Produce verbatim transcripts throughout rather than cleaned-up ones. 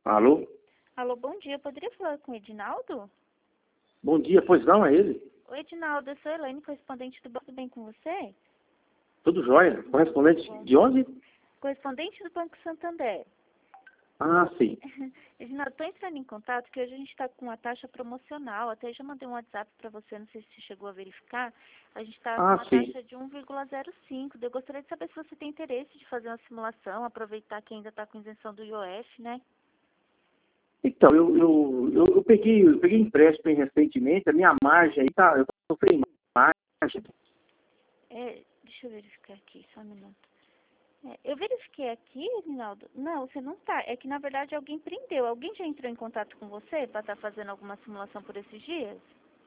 Alô? Alô, bom dia. Eu poderia falar com o Edinaldo? Bom dia, pois não, é ele? Oi, Edinaldo, eu sou a Elaine, correspondente do Banco. Tudo bem com você? Tudo jóia? Correspondente Bom. de onde? Correspondente do Banco Santander. Ah, sim. Edinaldo, estou entrando em contato porque hoje a gente está com uma taxa promocional. Até já mandei um WhatsApp para você, não sei se você chegou a verificar. A gente está com Ah, uma sim. taxa de um vírgula zero cinco. Eu gostaria de saber se você tem interesse de fazer uma simulação, aproveitar que ainda está com isenção do I O F, né? Então, eu, eu, eu, eu peguei, eu peguei empréstimo aí recentemente, a minha margem aí tá, eu sofri margem. É, deixa eu verificar aqui, só um minuto. É, eu verifiquei aqui, Edinaldo. Não, você não tá. É que, na verdade, alguém prendeu. Alguém já entrou em contato com você para estar fazendo alguma simulação por esses dias?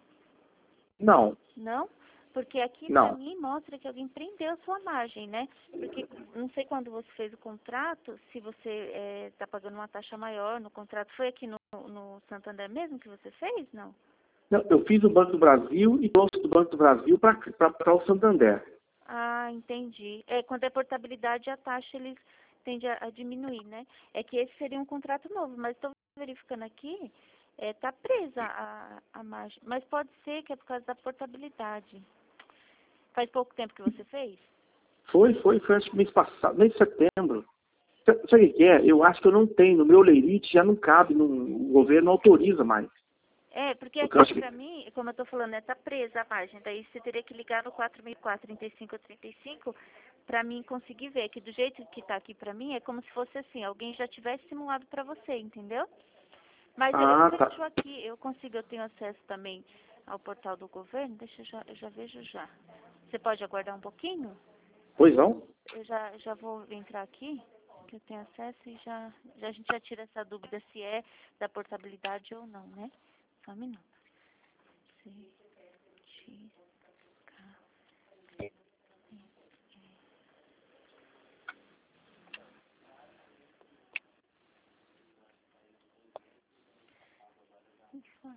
Não, Não? Porque aqui, para não. mim, mostra que alguém prendeu a sua margem, né? Porque, não sei quando você fez o contrato, se você está pagando uma taxa maior no contrato. Foi aqui no, no Santander mesmo que você fez, não? Não, eu fiz o Banco do Brasil e trouxe do Banco do Brasil para o Santander. Ah, entendi. É, quando é portabilidade, a taxa eles tendem a, a diminuir, né? É que esse seria um contrato novo, mas estou verificando aqui, está presa a, a margem. Mas pode ser que é por causa da portabilidade. Faz pouco tempo que você fez? Foi, foi, foi acho que mês passado, mês de setembro. Sa- Sabe o que é? Eu acho que eu não tenho, no meu leirite já não cabe, no, o governo não autoriza mais. É, porque Porque eu aqui acho que, pra mim, como eu tô falando, está presa a margem. Daí você teria que ligar no quatro mil e quatro, trinta e cinco, trinta e cinco para mim conseguir ver. Que do jeito que tá aqui pra mim, é como se fosse assim, alguém já tivesse simulado pra você, entendeu? Mas eu, eu ah, tá. vejo aqui, eu consigo, eu tenho acesso também ao portal do governo. Deixa eu já, eu já vejo já. Você pode aguardar um pouquinho? Pois não? Eu já, já vou entrar aqui, que eu tenho acesso e já, já a gente já tira essa dúvida se é da portabilidade ou não, né? Só um minuto. C, X, K. Isso.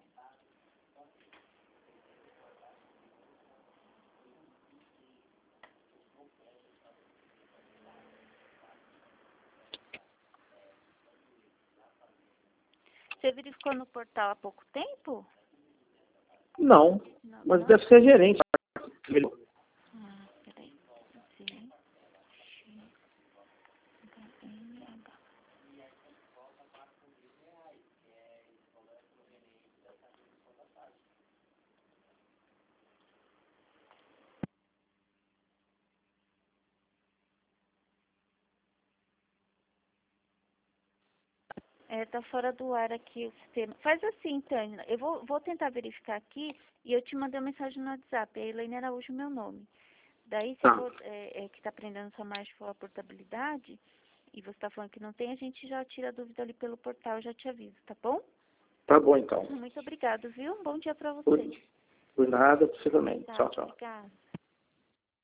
Você verificou no portal há pouco tempo? Não, Não, mas não? deve ser gerente. Ah, peraí. C, X, H, N, H. É, tá fora do ar aqui o sistema. Faz assim, Tânia. Eu vou, vou tentar verificar aqui e eu te mandei uma mensagem no WhatsApp. É Elaine Araújo, meu nome. Daí, se Tá, for, é, é, que tá prendendo sua margem for a portabilidade, e você tá falando que não tem, a gente já tira a dúvida ali pelo portal, eu já te aviso, tá bom? tá bom então. Muito obrigado, viu? Um bom dia pra Por, você. por nada, possivelmente. Tá, Tchau, tchau. obrigada.